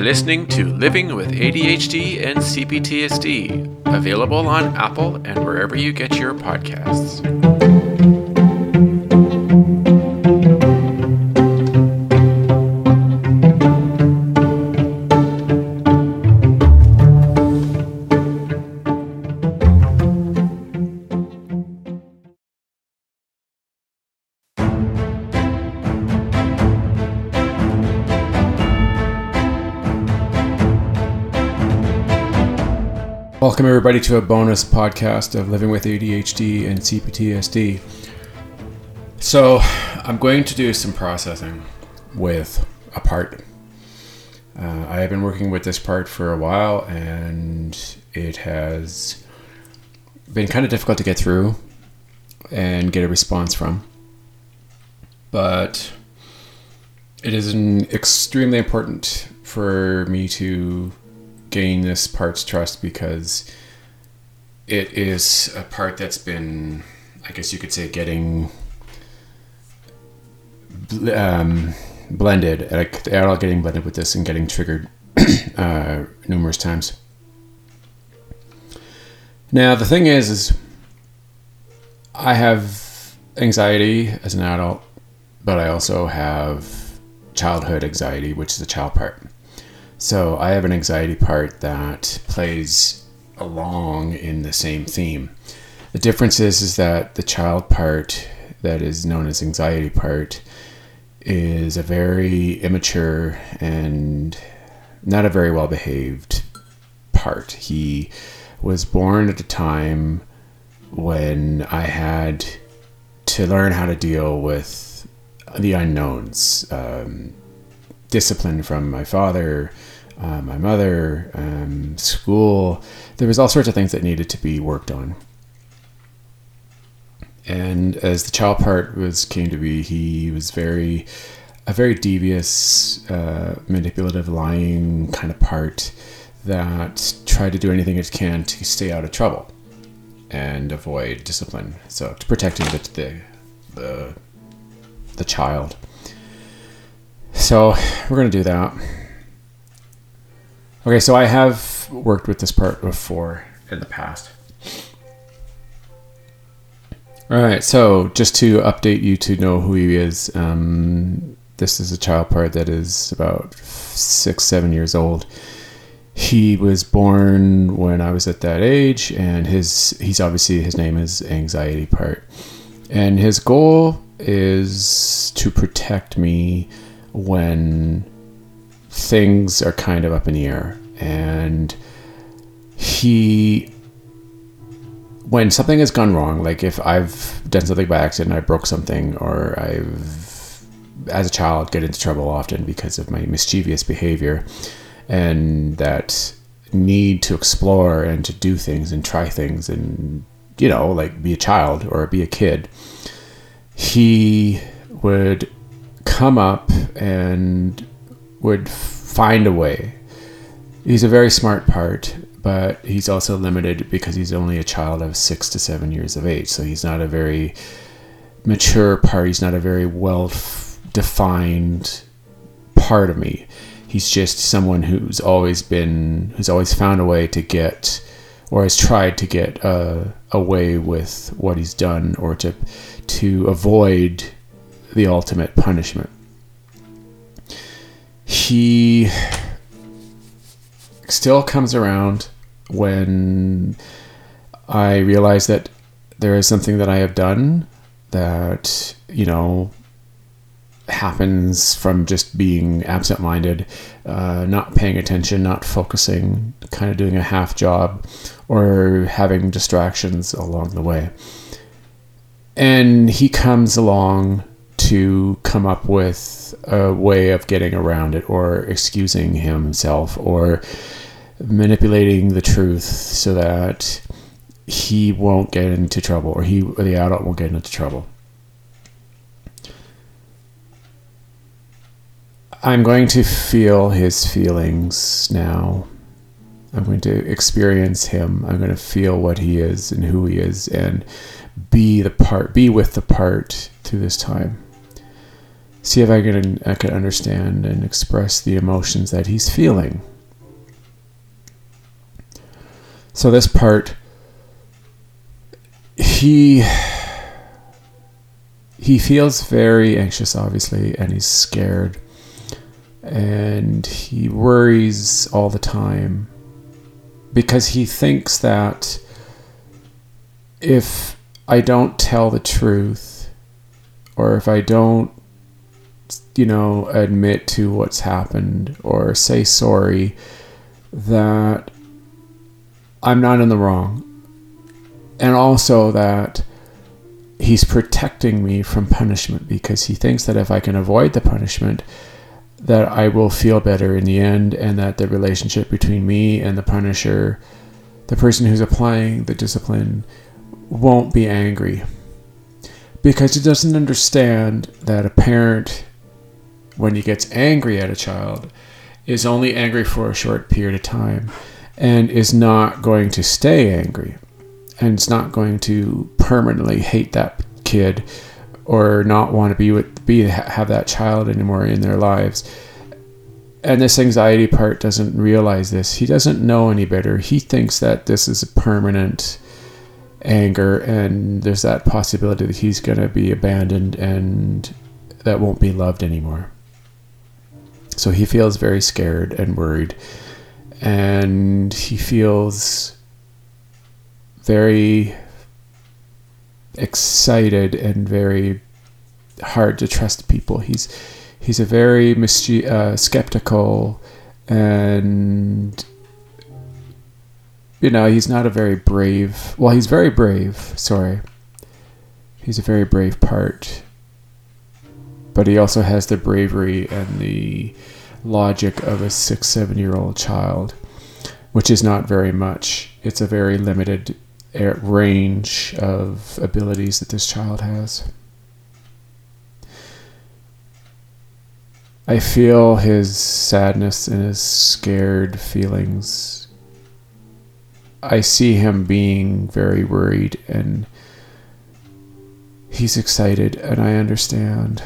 listening to Living with ADHD and CPTSD, available on Apple and wherever you get your podcasts. Welcome everybody to a bonus podcast of Living with ADHD and CPTSD. So I'm going to do some processing with a part. I have been working with this part for a while and it has been kind of difficult to get through and get a response from. But it is extremely important for me to gain this part's trust because it is a part that's been, I guess you could say, getting blended, like they're all getting blended with this and getting triggered numerous times. Now the thing is I have anxiety as an adult, but I also have childhood anxiety, which is the child part. So I have an anxiety part that plays along in the same theme. The difference is that the child part that is known as anxiety part is a very immature and not a very well behaved part. He was born at a time when I had to learn how to deal with the unknowns. Discipline from my father, my mother, school. There was all sorts of things that needed to be worked on. And as the child part came to be, he was a very devious, manipulative, lying kind of part that tried to do anything it can to stay out of trouble and avoid discipline. So to protecting the child. So we're going to do that. Okay, so I have worked with this part before in the past. All right, so just to update you to know who he is, this is a child part that is about 6-7 years old. He was born when I was at that age, and his name is anxiety part. And his goal is to protect me when things are kind of up in the air. And when something has gone wrong, like if I've done something by accident, I broke something, or I've, as a child, get into trouble often because of my mischievous behavior and that need to explore and to do things and try things and, like be a child or be a kid, he would come up and would find a way. He's a very smart part, but he's also limited because he's only a child of 6 to 7 years of age. So he's not a very mature part. He's not a very well-defined part of me. He's just someone who's always found a way to get, or has tried to get away with what he's done, or to avoid the ultimate punishment. He still comes around when I realize that there is something that I have done that, happens from just being absent-minded, not paying attention, not focusing, kind of doing a half job, or having distractions along the way. And he comes along to come up with a way of getting around it, or excusing himself, or manipulating the truth so that he won't get into trouble, or the adult won't get into trouble. I'm going to feel his feelings now. I'm going to experience him. I'm going to feel what he is and who he is, and be with the part through this time. see if I could understand and express the emotions that he's feeling. So this part, he feels very anxious, obviously, and he's scared, and he worries all the time because he thinks that if I don't tell the truth, or if I don't, admit to what's happened or say sorry, that I'm not in the wrong. And also that he's protecting me from punishment because he thinks that if I can avoid the punishment, that I will feel better in the end, and that the relationship between me and the punisher, the person who's applying the discipline, won't be angry. Because he doesn't understand that a parent, when he gets angry at a child, is only angry for a short period of time and is not going to stay angry, and is not going to permanently hate that kid or not want to have that child anymore in their lives. And this anxiety part doesn't realize this. He doesn't know any better. He thinks that this is a permanent anger, and there's that possibility that he's going to be abandoned and that won't be loved anymore. So he feels very scared and worried, and he feels very excited and very hard to trust people. He's a very skeptical, and he's not a very brave. Well, he's very brave. Sorry, he's a very brave part, but he also has the bravery and the logic of a 6-7-year-old child, which is not very much. It's a very limited range of abilities that this child has. I feel his sadness and his scared feelings. I see him being very worried, and he's excited, and I understand.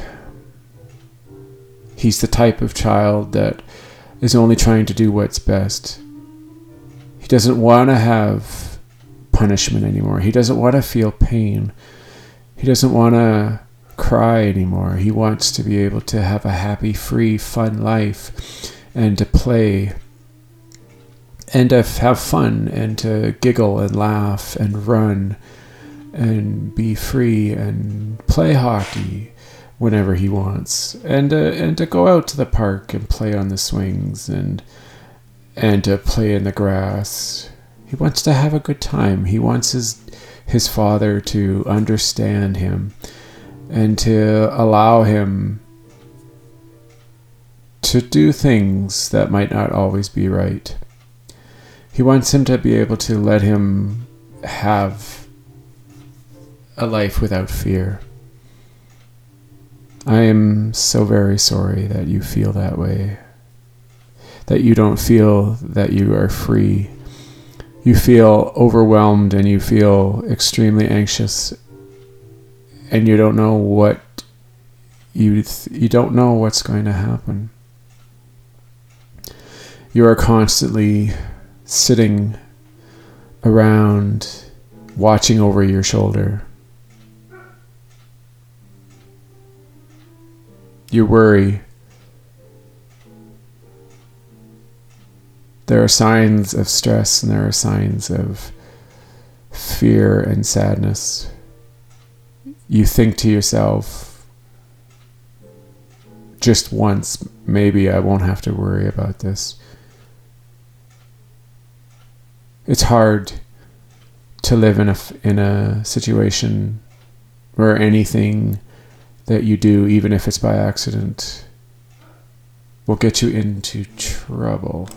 He's the type of child that is only trying to do what's best. He doesn't want to have punishment anymore. He doesn't want to feel pain. He doesn't want to cry anymore. He wants to be able to have a happy, free, fun life, and to play, and to have fun, and to giggle and laugh and run and be free and play hockey whenever he wants, and to go out to the park and play on the swings and to play in the grass. He wants to have a good time. He wants his father to understand him and to allow him to do things that might not always be right. He wants him to be able to let him have a life without fear. I am so very sorry that you feel that way, that you don't feel that you are free. You feel overwhelmed, and you feel extremely anxious, and you don't know what you don't know what's going to happen. You are constantly sitting around, watching over your shoulder. You worry. There are signs of stress, and there are signs of fear and sadness. You think to yourself, just once, maybe I won't have to worry about this. It's hard to live in a situation where anything that you do, even if it's by accident, will get you into trouble.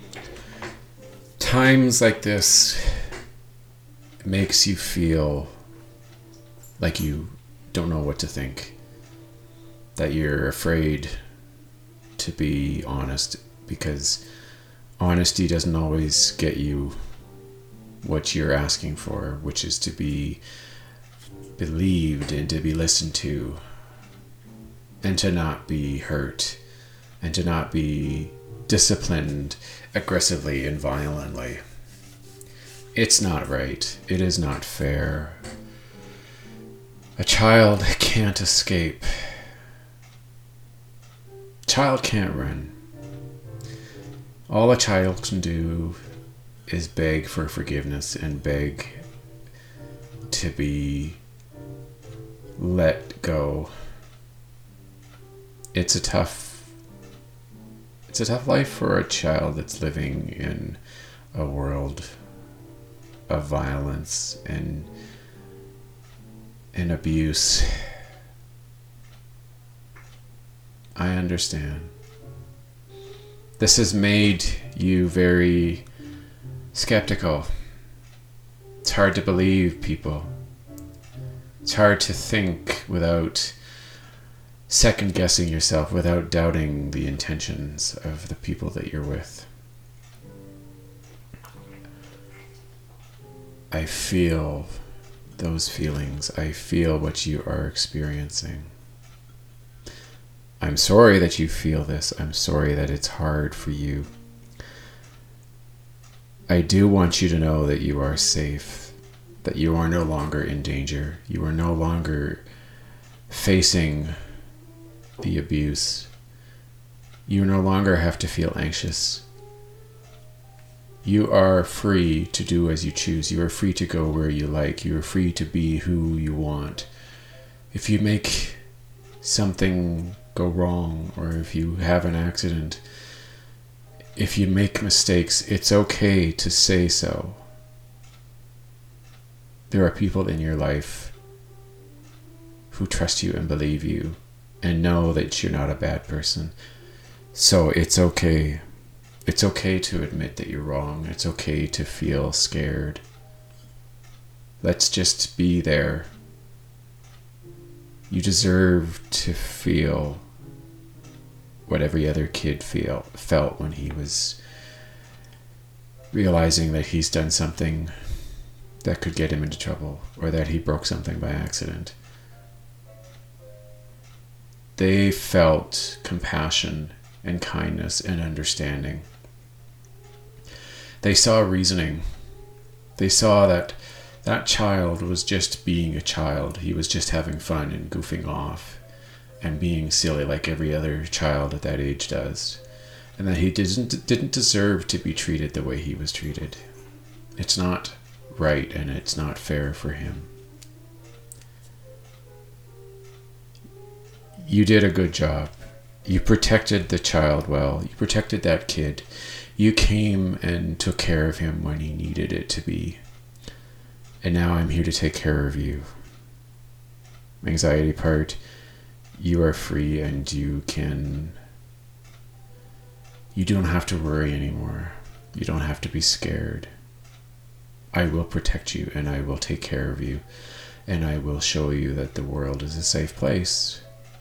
Times like this makes you feel like you don't know what to think, that you're afraid to be honest, because honesty doesn't always get you what you're asking for, which is to be believed and to be listened to and to not be hurt and to not be disciplined aggressively and violently. It's not right. It is not fair. A child can't escape. A child can't run. All a child can do is beg for forgiveness and beg to be let go. It's a tough life for a child that's living in a world of violence and abuse. I understand. This has made you very skeptical. It's hard to believe people. It's hard to think without second guessing yourself, without doubting the intentions of the people that you're with. I feel those feelings. I feel what you are experiencing. I'm sorry that you feel this. I'm sorry that it's hard for you. I do want you to know that you are safe, that you are no longer in danger. You are no longer facing the abuse. You no longer have to feel anxious. You are free to do as you choose. You are free to go where you like. You are free to be who you want. If you make something go wrong, or if you have an accident, if you make mistakes, it's okay to say so. There are people in your life who trust you and believe you and know that you're not a bad person. So it's okay. It's okay to admit that you're wrong. It's okay to feel scared. Let's just be there. You deserve to feel what every other kid felt when he was realizing that he's done something that could get him into trouble, or that he broke something by accident. They felt compassion and kindness and understanding. They saw reasoning. They saw that that child was just being a child. He was just having fun and goofing off and being silly like every other child at that age does. And that he didn't deserve to be treated the way he was treated. It's not right and it's not fair for him. You did a good job. You protected the child well. You protected that kid. You came and took care of him when he needed it to be. And now I'm here to take care of you. Anxiety part, you are free and you don't have to worry anymore. You don't have to be scared. I will protect you and I will take care of you. And I will show you that the world is a safe place.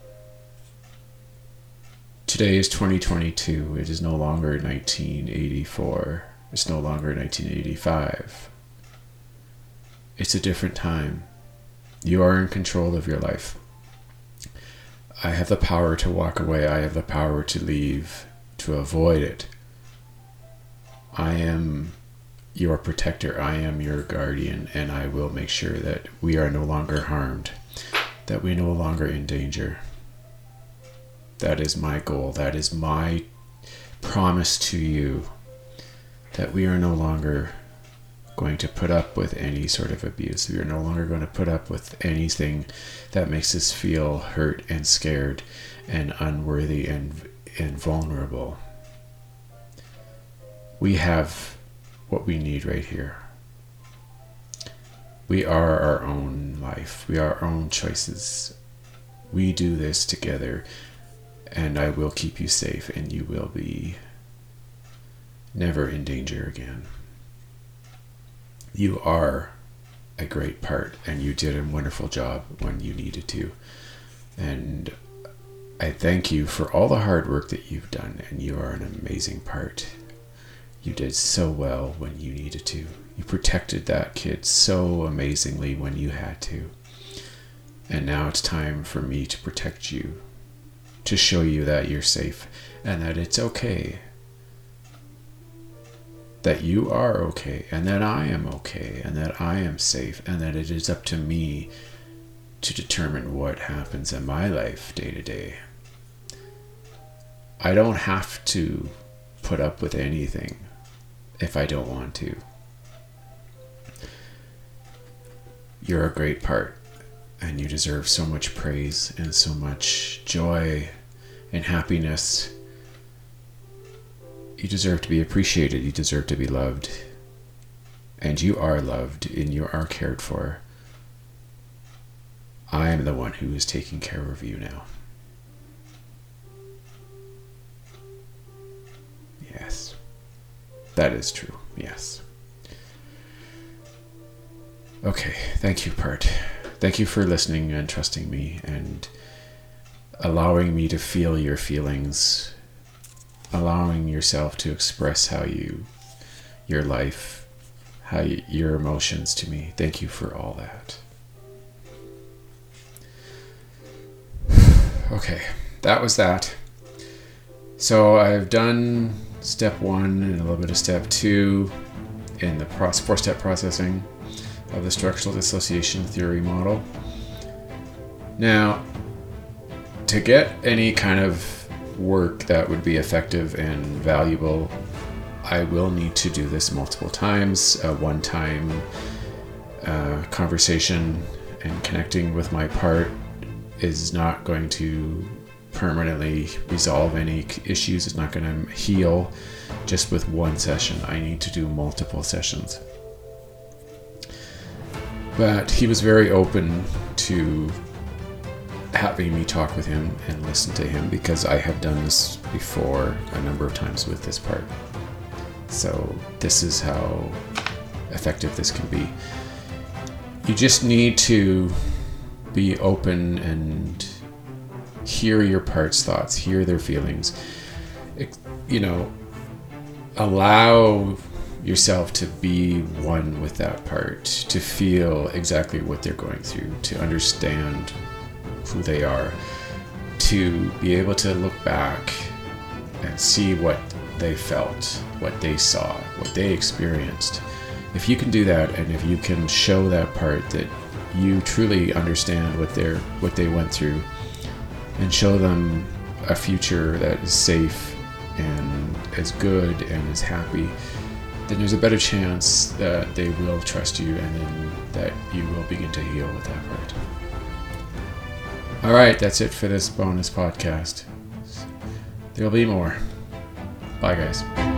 Today is 2022. It is no longer 1984. It's no longer 1985. It's a different time. You are in control of your life. I have the power to walk away. I have the power to leave, to avoid it. I am your protector. I am your guardian, and I will make sure that we are no longer harmed, that we're no longer in danger. That is my goal. That is my promise to you, that we are no longer going to put up with any sort of abuse. We are no longer going to put up with anything that makes us feel hurt and scared and unworthy and vulnerable. We have what we need right here. We are our own life. We are our own choices. We do this together, and I will keep you safe, and you will be never in danger again. You are a great part, and you did a wonderful job when you needed to. And I thank you for all the hard work that you've done, and you are an amazing part. You did so well when you needed to. You protected that kid so amazingly when you had to. And now it's time for me to protect you. to show you that you're safe and that it's okay. That you are okay, and that I am okay, and that I am safe, and that it is up to me to determine what happens in my life day to day. I don't have to put up with anything if I don't want to. You're a great part, and you deserve so much praise and so much joy and happiness. You deserve to be appreciated. You deserve to be loved. And you are loved and you are cared for. I am the one who is taking care of you now. Yes. That is true. Yes. Okay. Thank you, Part. Thank you for listening and trusting me and allowing me to feel your feelings. Allowing yourself to express your life, your emotions to me. Thank you for all that. Okay, that was that. So I've done step 1 and a little bit of step 2 in the 4-step processing of the structural dissociation theory model. Now, to get any kind of work that would be effective and valuable, I will need to do this multiple times. A one-time conversation and connecting with my part is not going to permanently resolve any issues. It's not going to heal just with one session. I need to do multiple sessions. But he was very open to having me talk with him and listen to him because I have done this before a number of times with this part. So this is how effective this can be. You just need to be open and hear your part's thoughts, hear their feelings. Allow yourself to be one with that part, to feel exactly what they're going through, to understand who they are, to be able to look back and see what they felt, what they saw, what they experienced. If you can do that, and if you can show that part that you truly understand what they went through, and show them a future that is safe and is good and is happy, then there's a better chance that they will trust you and then that you will begin to heal with that part. All right, that's it for this bonus podcast. There'll be more. Bye, guys.